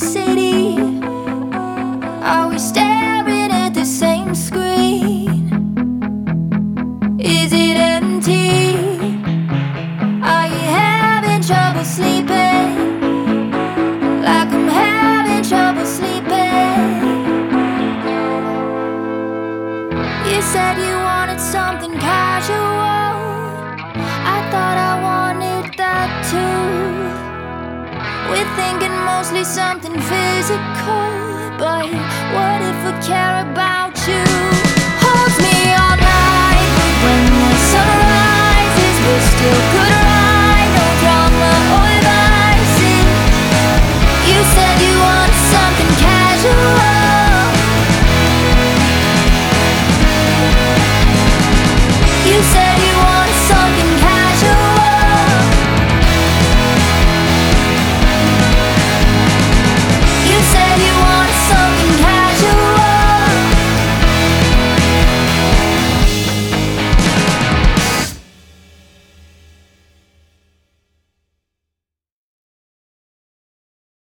city? Are we staring at the same screen? Is it empty? Are you having trouble sleeping? Like I'm having trouble sleeping. You said you wanted something casual. I thought I wanted that too. We're thinking mostly something physical, but what if we care about you?